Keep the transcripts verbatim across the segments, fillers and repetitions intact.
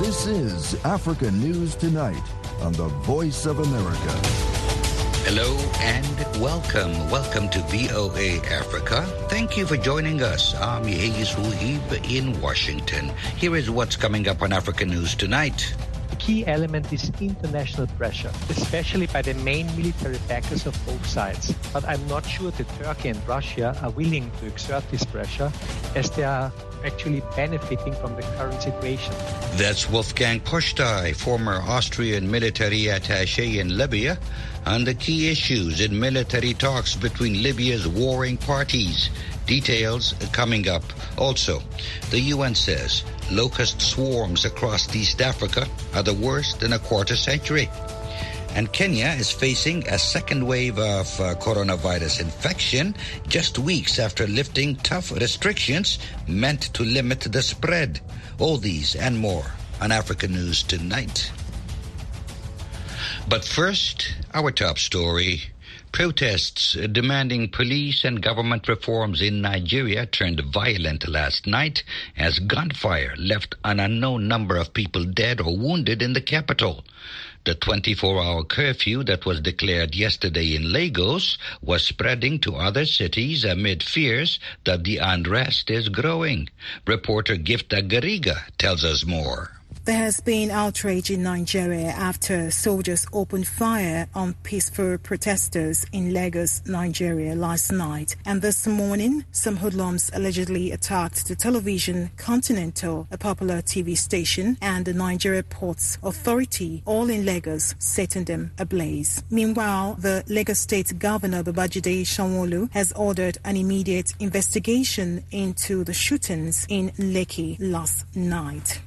This is Africa News Tonight on the Voice of America. Hello and welcome. Welcome to V O A Africa. Thank you for joining us. I'm Yehiz Ruhib in Washington. Here is what's coming up on Africa News Tonight. The key element is international pressure, especially by the main military backers of both sides. But I'm not sure that Turkey and Russia are willing to exert this pressure, as they are actually benefiting from the current situation. That's Wolfgang Postay, former Austrian military attaché in Libya, on the key issues in military talks between Libya's warring parties. Details coming up. Also, the U N says locust swarms across East Africa are the worst in a quarter century. And Kenya is facing a second wave of uh, coronavirus infection just weeks after lifting tough restrictions meant to limit the spread. All these and more on Africa News Tonight. But first, our top story. Protests demanding police and government reforms in Nigeria turned violent last night as gunfire left an unknown number of people dead or wounded in the capital. The twenty-four hour curfew that was declared yesterday in Lagos was spreading to other cities amid fears that the unrest is growing. Reporter Gifta Gariga tells us more. There has been outrage in Nigeria after soldiers opened fire on peaceful protesters in Lagos, Nigeria last night. And this morning, some hoodlums allegedly attacked the television Continental, a popular T V station, and the Nigeria Ports Authority, all in Lagos, setting them ablaze. Meanwhile, the Lagos State Governor Babajide Sanwo-Olu has ordered an immediate investigation into the shootings in Lekki last night.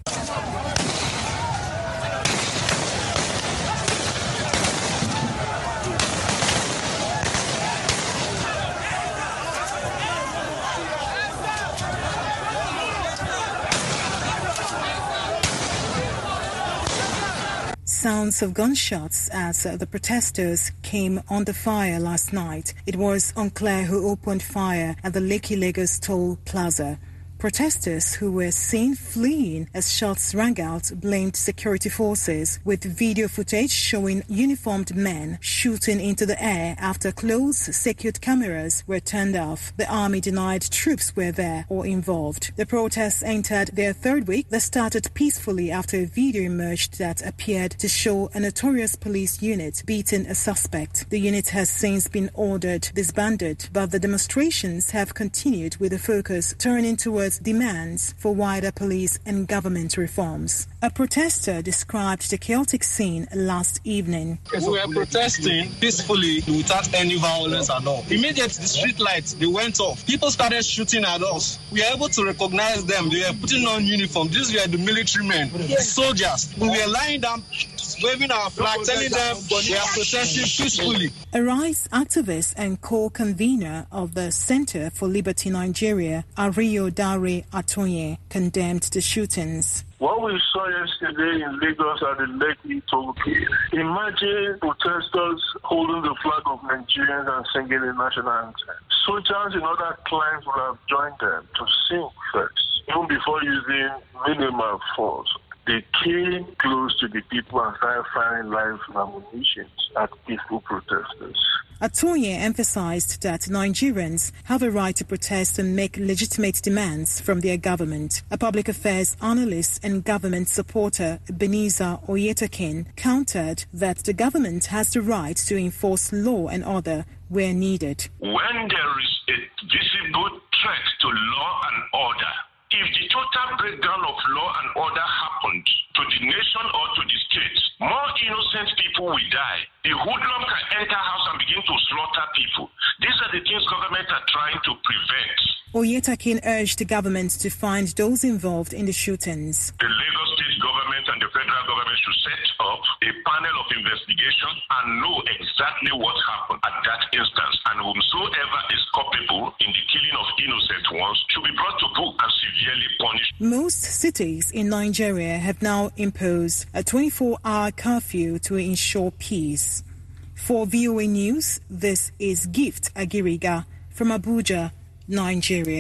Sounds of gunshots as uh, the protesters came under fire last night. It was unclear who opened fire at the Lekki Lagos Toll Plaza. Protesters who were seen fleeing as shots rang out blamed security forces, with video footage showing uniformed men shooting into the air after close secured cameras were turned off. The army denied troops were there or involved. The protests entered their third week. They started peacefully after a video emerged that appeared to show a notorious police unit beating a suspect. The unit has since been ordered disbanded, but the demonstrations have continued with the focus turning towards demands for wider police and government reforms. A protester described the chaotic scene last evening. We were protesting peacefully without any violence at all. Immediately the street lights, they went off. People started shooting at us. We were able to recognize them. They were putting on uniform. These were the military men, the soldiers. We were lying down, waving our flag, telling them they are protesting peacefully. A rights activist and co-convener of the Center for Liberty Nigeria, Ario Dare Atonye, condemned the shootings. What we saw yesterday in Lagos at the Lekki toll gate, imagine protesters holding the flag of Nigerians and singing the national anthem. Soldiers in other climes would have joined them to sing first, even before using minimal force. They came close to the people and started firing live ammunition at peaceful protesters. Atonye emphasized that Nigerians have a right to protest and make legitimate demands from their government. A public affairs analyst and government supporter, Ebenezer Oyetakin, countered that the government has the right to enforce law and order where needed. When there is a visible threat to law and order, if the total breakdown of law and order happened to the nation or to the state, more innocent people will die. The hoodlum can enter house and begin to slaughter people. These are the things government are trying to prevent. Oyetakin urged the government to find those involved in the shootings. The Lagos state government and the federal government should set up a panel of investigation and know exactly what happened at that instance, and whomsoever is culpable in the killing of innocent ones should be brought to book and severely punished. Most cities in Nigeria have now imposed a twenty-four hour curfew to ensure peace. For V O A News, this is Gift Agiriga from Abuja, Nigeria.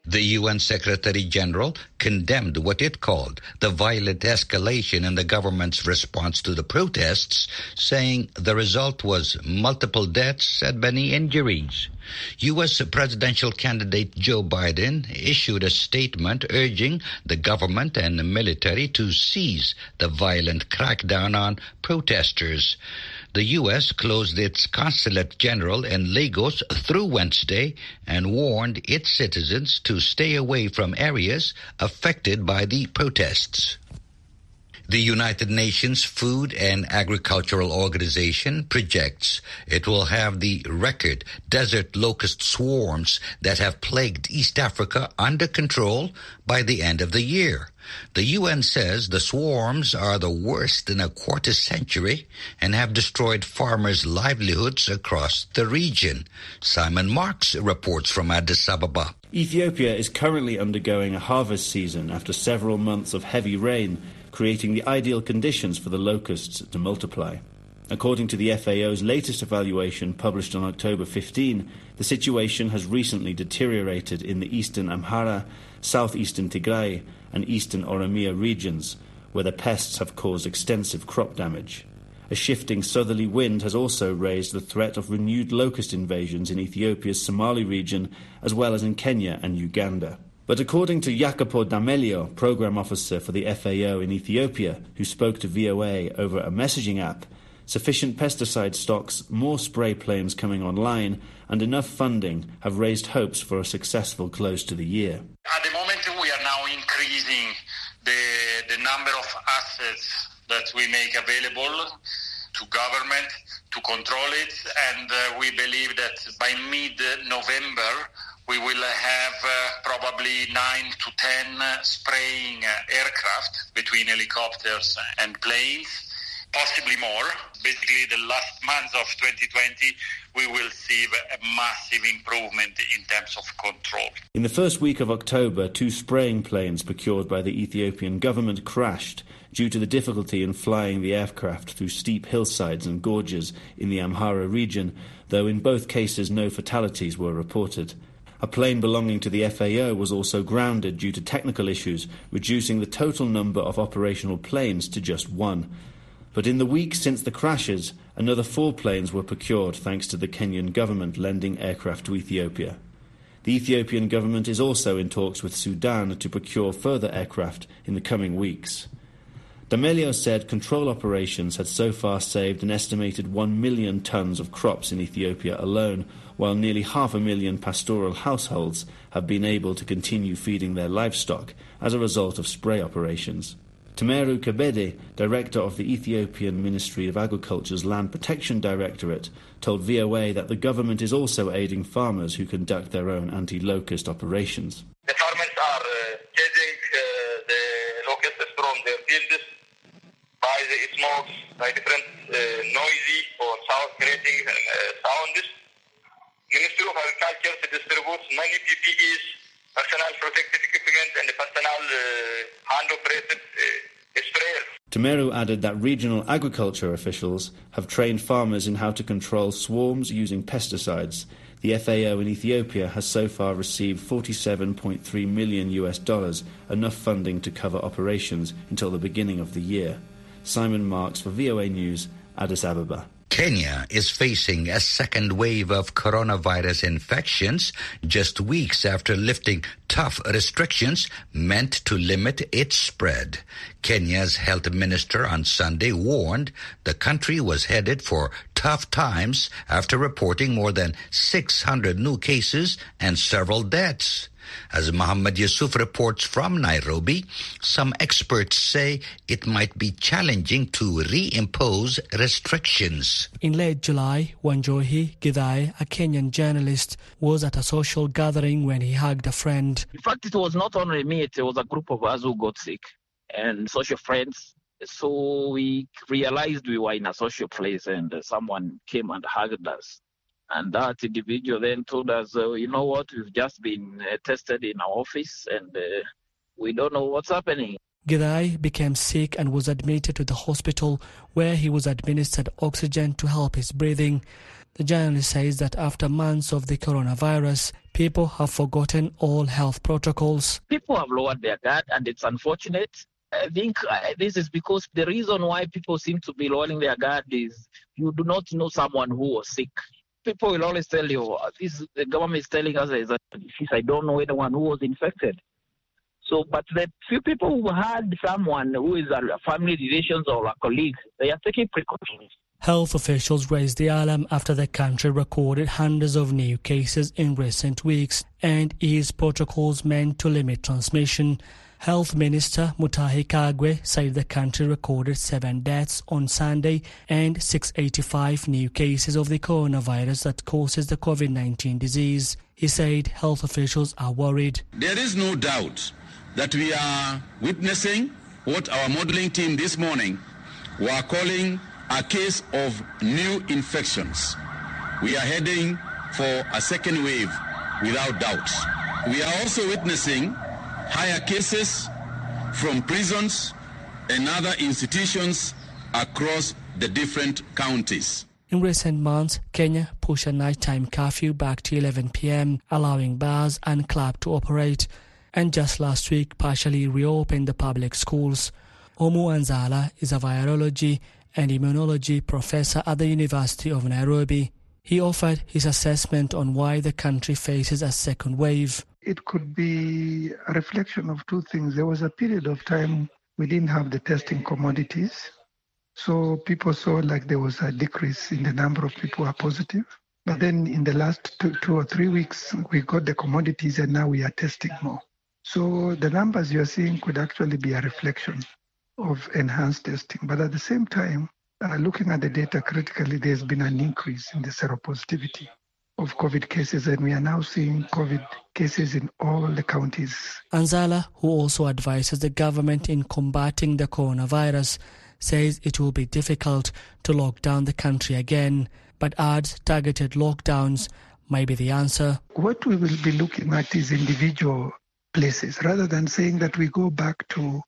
The U N Secretary General condemned what it called the violent escalation in the government's response to the protests, saying the result was multiple deaths and many injuries. U S presidential candidate Joe Biden issued a statement urging the government and the military to cease the violent crackdown on protesters. The U S closed its consulate general in Lagos through Wednesday and warned its citizens to stay away from areas affected by the protests. The United Nations Food and Agricultural Organization projects it will have the record desert locust swarms that have plagued East Africa under control by the end of the year. The U N says the swarms are the worst in a quarter century and have destroyed farmers' livelihoods across the region. Simon Marks reports from Addis Ababa. Ethiopia is currently undergoing a harvest season after several months of heavy rain, creating the ideal conditions for the locusts to multiply. According to the F A O's latest evaluation published on October fifteenth, the situation has recently deteriorated in the eastern Amhara, southeastern Tigray and eastern Oromia regions, where the pests have caused extensive crop damage. A shifting southerly wind has also raised the threat of renewed locust invasions in Ethiopia's Somali region, as well as in Kenya and Uganda. But according to Jacopo D'Amelio, program officer for the F A O in Ethiopia, who spoke to V O A over a messaging app, sufficient pesticide stocks, more spray planes coming online, and enough funding have raised hopes for a successful close to the year. At the moment, we are now increasing the, the number of assets that we make available to government to control it, and uh, we believe that by mid-November, we will have uh, probably nine to ten uh, spraying uh, aircraft between helicopters and planes, possibly more. Basically, the last month of twenty twenty, we will see a massive improvement in terms of control. In the first week of October, two spraying planes procured by the Ethiopian government crashed due to the difficulty in flying the aircraft through steep hillsides and gorges in the Amhara region, though in both cases no fatalities were reported. A plane belonging to the F A O was also grounded due to technical issues, reducing the total number of operational planes to just one. But in the week since the crashes, another four planes were procured thanks to the Kenyan government lending aircraft to Ethiopia. The Ethiopian government is also in talks with Sudan to procure further aircraft in the coming weeks. D'Amelio said control operations had so far saved an estimated one million tons of crops in Ethiopia alone, while nearly half a million pastoral households have been able to continue feeding their livestock as a result of spray operations. Temeru Kebede, director of the Ethiopian Ministry of Agriculture's Land Protection Directorate, told V O A that the government is also aiding farmers who conduct their own anti-locust operations. The farmers are uh, chasing uh, the locusts from their fields by the smokes, by different uh, noisy or sound creating uh, sounds. Ministry of Agriculture distributes many P P Es, personal protective equipment, and personal uh, hand-operated uh, sprayers. Temeru added that regional agriculture officials have trained farmers in how to control swarms using pesticides. The F A O in Ethiopia has so far received forty-seven point three million U S dollars, enough funding to cover operations until the beginning of the year. Simon Marks for V O A News, Addis Ababa. Kenya is facing a second wave of coronavirus infections just weeks after lifting tough restrictions meant to limit its spread. Kenya's health minister on Sunday warned the country was headed for tough times after reporting more than six hundred new cases and several deaths. As Mohammed Yusuf reports from Nairobi, some experts say it might be challenging to reimpose restrictions. In late July, Wanjohi Githai, a Kenyan journalist, was at a social gathering when he hugged a friend. In fact, it was not only me, it was a group of us who got sick and social friends. So we realized we were in a social place and someone came and hugged us. And that individual then told us, uh, you know what, we've just been uh, tested in our office and uh, we don't know what's happening. Gidai became sick and was admitted to the hospital where he was administered oxygen to help his breathing. The journalist says that after months of the coronavirus, people have forgotten all health protocols. People have lowered their guard, and it's unfortunate. I think uh, this is because the reason why people seem to be lowering their guard is you do not know someone who was sick. People will always tell you, this, the government is telling us that I don't know anyone who was infected. So, but the few people who had someone who is a family relations or a colleague, they are taking precautions. Health officials raised the alarm after the country recorded hundreds of new cases in recent weeks and eased protocols meant to limit transmission. Health Minister Mutahi Kagwe said the country recorded seven deaths on Sunday and six hundred eighty-five new cases of the coronavirus that causes the COVID nineteen disease. He said health officials are worried. There is no doubt that we are witnessing what our modeling team this morning were calling a case of new infections. We are heading for a second wave without doubt. We are also witnessing higher cases from prisons and other institutions across the different counties. In recent months, Kenya pushed a nighttime curfew back to eleven p.m., allowing bars and clubs to operate, and just last week partially reopened the public schools. Omu Anzala is a virology and immunology professor at the University of Nairobi. He offered his assessment on why the country faces a second wave. It could be a reflection of two things. There was a period of time we didn't have the testing commodities. So people saw like there was a decrease in the number of people who are positive. But then in the last two, two or three weeks, we got the commodities and now we are testing more. So the numbers you're seeing could actually be a reflection of enhanced testing. But at the same time, uh, looking at the data critically, there's been an increase in the seropositivity of COVID cases, and we are now seeing COVID cases in all the counties. Anzala, who also advises the government in combating the coronavirus, says it will be difficult to lock down the country again, but adds targeted lockdowns may be the answer. What we will be looking at is individual places, rather than saying that we go back to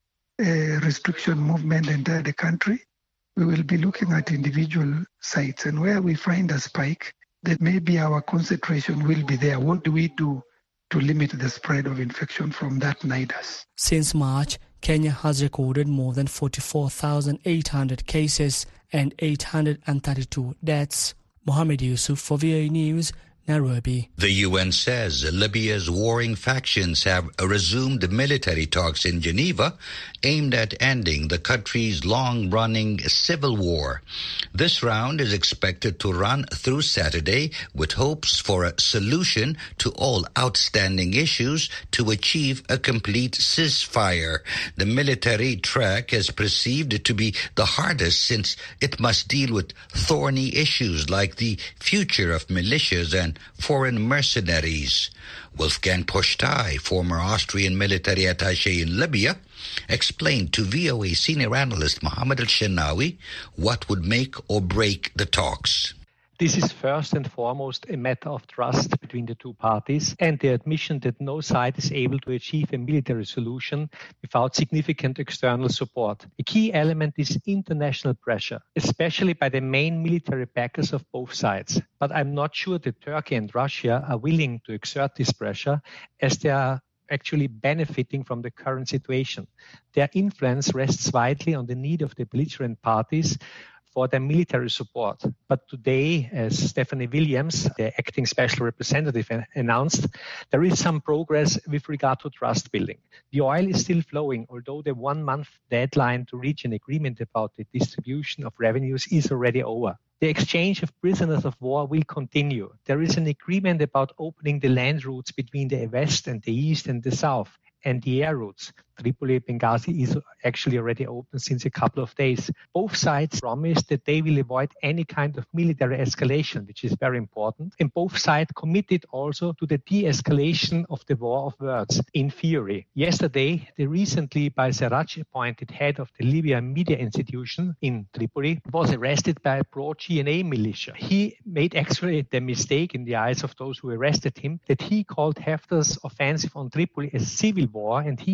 a restriction movement entire the country. We will be looking at individual sites, and where we find a spike, that maybe our concentration will be there. What do we do to limit the spread of infection from that nidus? Since March, Kenya has recorded more than forty-four thousand eight hundred cases and eight hundred thirty-two deaths. Mohammed Yusuf for V O A News, Nairobi. The U N says Libya's warring factions have resumed military talks in Geneva aimed at ending the country's long-running civil war. This round is expected to run through Saturday with hopes for a solution to all outstanding issues to achieve a complete ceasefire. The military track is perceived to be the hardest since it must deal with thorny issues like the future of militias and foreign mercenaries. Wolfgang Pushtai, former Austrian military attaché in Libya, explained to V O A senior analyst Mohammed Al-Shenawi what would make or break the talks. This is first and foremost a matter of trust between the two parties and the admission that no side is able to achieve a military solution without significant external support. A key element is international pressure, especially by the main military backers of both sides. But I'm not sure that Turkey and Russia are willing to exert this pressure, as they are actually benefiting from the current situation. Their influence rests widely on the need of the belligerent parties for their military support. But today, as Stephanie Williams, the acting special representative, announced, there is some progress with regard to trust building. The oil is still flowing, although the one-month deadline to reach an agreement about the distribution of revenues is already over. The exchange of prisoners of war will continue. There is an agreement about opening the land routes between the west and the east and the south, and the air routes. Tripoli Benghazi is actually already open since a couple of days. Both sides promised that they will avoid any kind of military escalation, which is very important. And both sides committed also to the de-escalation of the war of words, in theory. Yesterday, the recently by Sarraj appointed head of the Libyan media institution in Tripoli was arrested by a pro-G N A militia. He made actually the mistake in the eyes of those who arrested him that he called Haftar's offensive on Tripoli a civil war, and he asked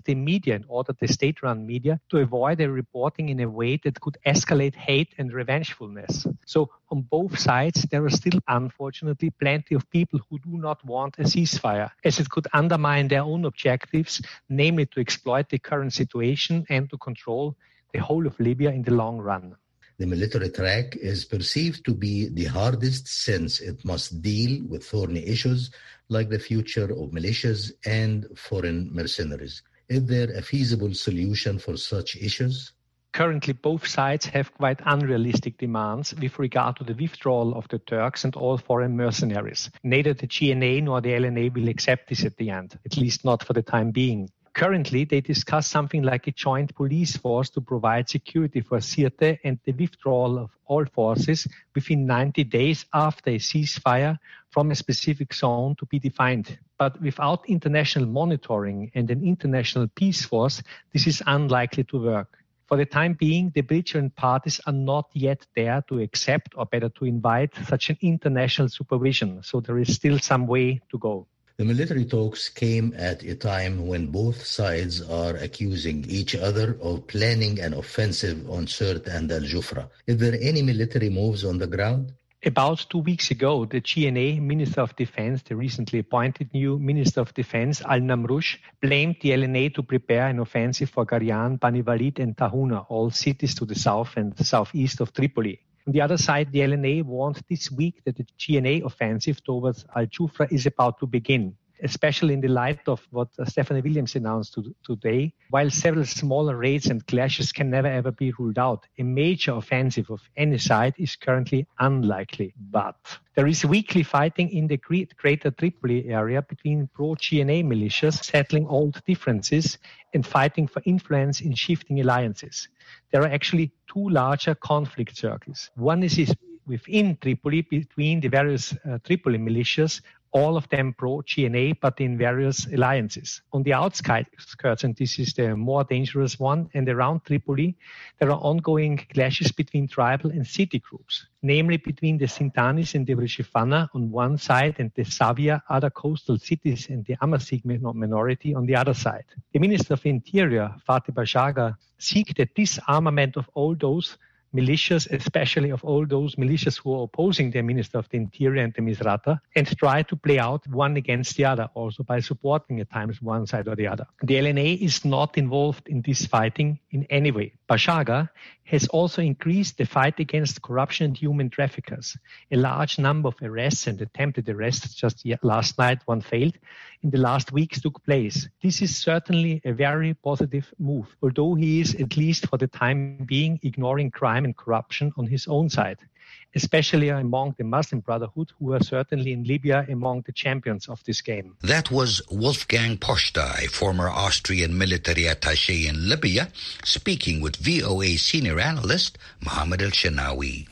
the media and ordered the state-run media to avoid their reporting in a way that could escalate hate and revengefulness. So on both sides, there are still, unfortunately, plenty of people who do not want a ceasefire, as it could undermine their own objectives, namely to exploit the current situation and to control the whole of Libya in the long run. The military track is perceived to be the hardest since it must deal with thorny issues like the future of militias and foreign mercenaries. Is there a feasible solution for such issues? Currently, both sides have quite unrealistic demands with regard to the withdrawal of the Turks and all foreign mercenaries. Neither the G N A nor the L N A will accept this at the end, at least not for the time being. Currently, they discuss something like a joint police force to provide security for Sirte and the withdrawal of all forces within ninety days after a ceasefire from a specific zone to be defined. But without international monitoring and an international peace force, this is unlikely to work. For the time being, the belligerent parties are not yet there to accept, or better to invite, such an international supervision, so there is still some way to go. The military talks came at a time when both sides are accusing each other of planning an offensive on Sirte and Al Jufra. Is there any military moves on the ground? About two weeks ago, the G N A Minister of Defense, the recently appointed new Minister of Defense, Al-Namroush, blamed the L N A to prepare an offensive for Garian, Bani Walid and Tahuna, all cities to the south and the southeast of Tripoli. On the other side, the L N A warned this week that the G N A offensive towards Al Jufra is about to begin, especially in the light of what Stephanie Williams announced to, today. While several smaller raids and clashes can never ever be ruled out, a major offensive of any side is currently unlikely. But there is weekly fighting in the greater Tripoli area between pro-G N A militias settling old differences and fighting for influence in shifting alliances. There are actually two larger conflict circles. One is within Tripoli between the various uh, Tripoli militias, all of them pro-G N A, but in various alliances. On the outskirts, and this is the more dangerous one, and around Tripoli, there are ongoing clashes between tribal and city groups, namely between the Sintanis and the Vrishifana on one side and the Savia, other coastal cities, and the Amazigh minority on the other side. The Minister of Interior, Fatih Bashaga, seeks the disarmament of all those militias, especially of all those militias who are opposing the Minister of the Interior and the Misrata, and try to play out one against the other, also by supporting at times one side or the other. The L N A is not involved in this fighting in any way. Bashaga has also increased the fight against corruption and human traffickers. A large number of arrests and attempted arrests, just last night one failed, in the last weeks took place. This is certainly a very positive move, although he is, at least for the time being, ignoring crime and corruption on his own side, especially among the Muslim Brotherhood, who are certainly in Libya among the champions of this game. That was Wolfgang Postai, former Austrian military attaché in Libya, speaking with V O A senior analyst Mohammed El-Shanawi.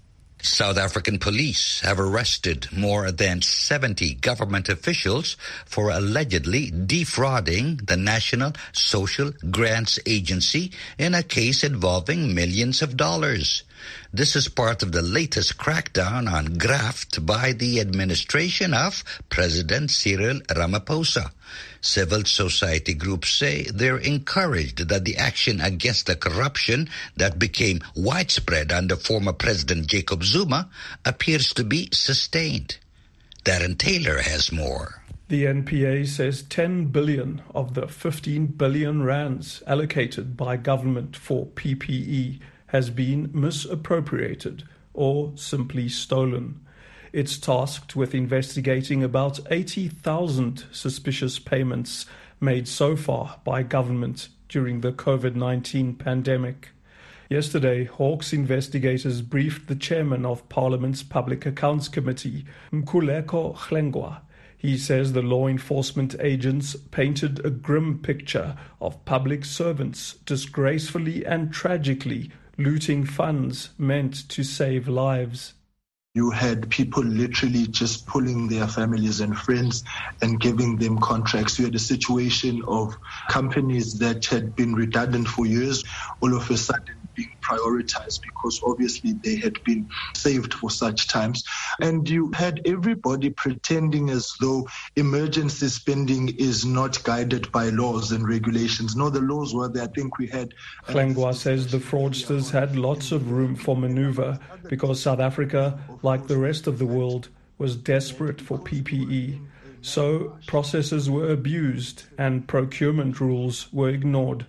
South African police have arrested more than seventy government officials for allegedly defrauding the National Social Grants Agency in a case involving millions of dollars. This is part of the latest crackdown on graft by the administration of President Cyril Ramaphosa. Civil society groups say they're encouraged that the action against the corruption that became widespread under former President Jacob Zuma appears to be sustained. Darren Taylor has more. The N P A says ten billion of the fifteen billion rands allocated by government for P P E has been misappropriated or simply stolen. It's tasked with investigating about eighty thousand suspicious payments made so far by government during the COVID nineteen pandemic. Yesterday, Hawks investigators briefed the chairman of Parliament's Public Accounts Committee, Mkhuleko Hlengwa. He says the law enforcement agents painted a grim picture of public servants disgracefully and tragically looting funds meant to save lives. You had people literally just pulling their families and friends and giving them contracts. You had a situation of companies that had been redundant for years, all of a sudden being prioritized because obviously they had been saved for such times. And you had everybody pretending as though emergency spending is not guided by laws and regulations. No, the laws were there. I think we had... Hlengwa says the fraudsters had lots of room for maneuver because South Africa, like the rest of the world, was desperate for P P E. So processes were abused and procurement rules were ignored.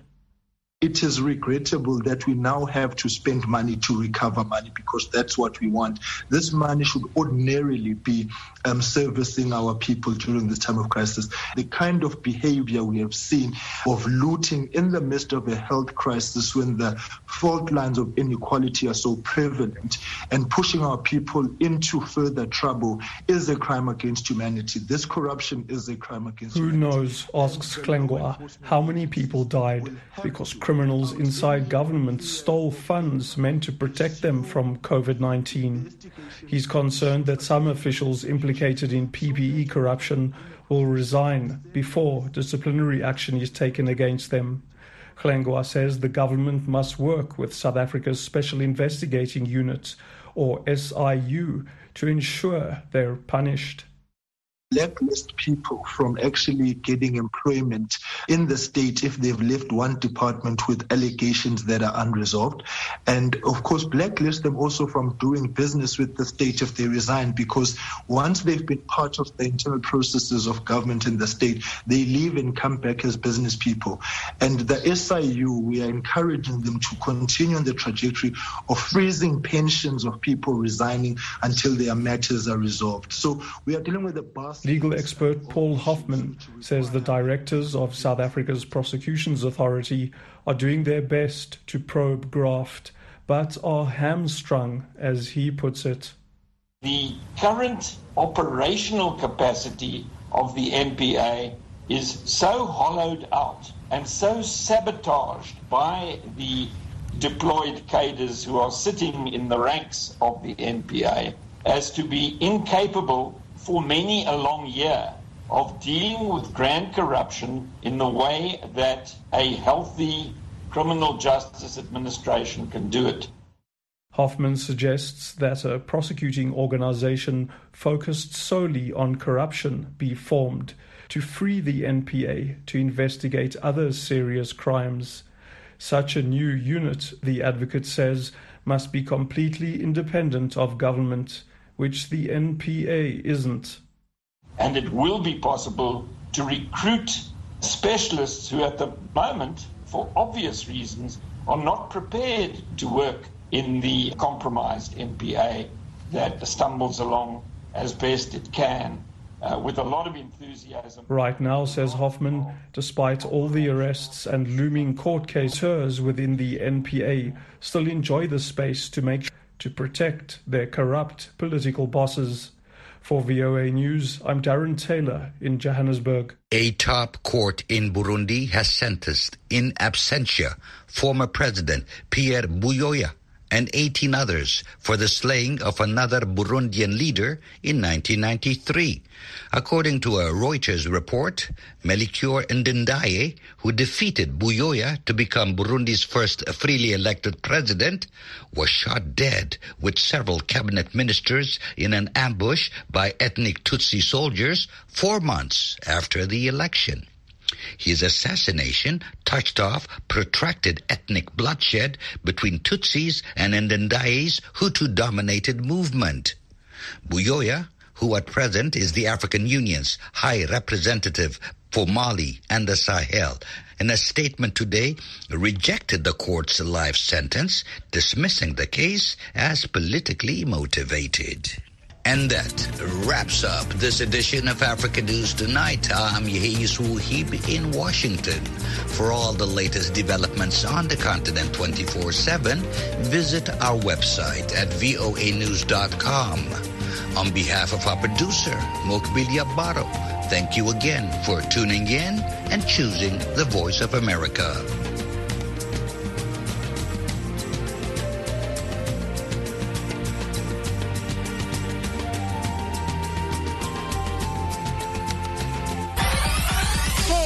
It is regrettable that we now have to spend money to recover money because that's what we want. This money should ordinarily be um, servicing our people during this time of crisis. The kind of behavior we have seen of looting in the midst of a health crisis when the fault lines of inequality are so prevalent and pushing our people into further trouble is a crime against humanity. This corruption is a crime against Who humanity. Who knows, asks Hlengwa, how many people died because criminals Criminals inside government stole funds meant to protect them from COVID nineteen. He's concerned that some officials implicated in P P E corruption will resign before disciplinary action is taken against them. Hlengwa says the government must work with South Africa's Special Investigating Unit, or S I U, to ensure they're punished. Blacklist people from actually getting employment in the state if they've left one department with allegations that are unresolved. And of course, blacklist them also from doing business with the state if they resign, because once they've been part of the internal processes of government in the state, they leave and come back as business people. And the S I U, we are encouraging them to continue on the trajectory of freezing pensions of people resigning until their matters are resolved. So we are dealing with a bus. Legal expert Paul Hoffman says the directors of South Africa's Prosecutions Authority are doing their best to probe graft, but are hamstrung, as he puts it. The current operational capacity of the N P A is so hollowed out and so sabotaged by the deployed cadres who are sitting in the ranks of the N P A as to be incapable for many a long year of dealing with grand corruption in the way that a healthy criminal justice administration can do it. Hoffman suggests that a prosecuting organization focused solely on corruption be formed to free the N P A to investigate other serious crimes. Such a new unit, the advocate says, must be completely independent of government, which the N P A isn't. And it will be possible to recruit specialists who at the moment, for obvious reasons, are not prepared to work in the compromised N P A that stumbles along as best it can uh, with a lot of enthusiasm. Right now, says Hoffman, despite all the arrests and looming court cases within the N P A, still enjoy the space to make to protect their corrupt political bosses. For V O A News, I'm Darren Taylor in Johannesburg. A top court in Burundi has sentenced in absentia former President Pierre Buyoya and eighteen others for the slaying of another Burundian leader in nineteen ninety-three. According to a Reuters report, Melchior Ndadaye, who defeated Buyoya to become Burundi's first freely elected president, was shot dead with several cabinet ministers in an ambush by ethnic Tutsi soldiers four months after the election. His assassination touched off protracted ethnic bloodshed between Tutsis and Ndadaye's Hutu-dominated movement. Buyoya, who at present is the African Union's High Representative for Mali and the Sahel, in a statement today rejected the court's life sentence, dismissing the case as politically motivated. And that wraps up this edition of Africa News Tonight. I'm Yehisu Hib in Washington. For all the latest developments on the continent twenty-four seven, visit our website at voa news dot com. On behalf of our producer, Mokbilia Baro, thank you again for tuning in and choosing the Voice of America.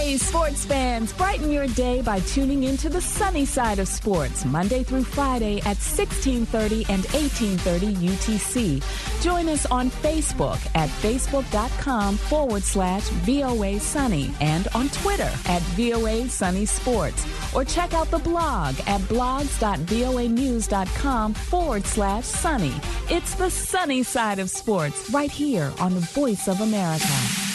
Hey, sports fans, brighten your day by tuning into the sunny side of sports, Monday through Friday at sixteen thirty and eighteen thirty U T C. Join us on Facebook at facebook.com forward slash VOA Sunny and on Twitter at VOA Sunny Sports. Or check out the blog at blogs.voanews.com forward slash sunny. It's the sunny side of sports right here on the Voice of America.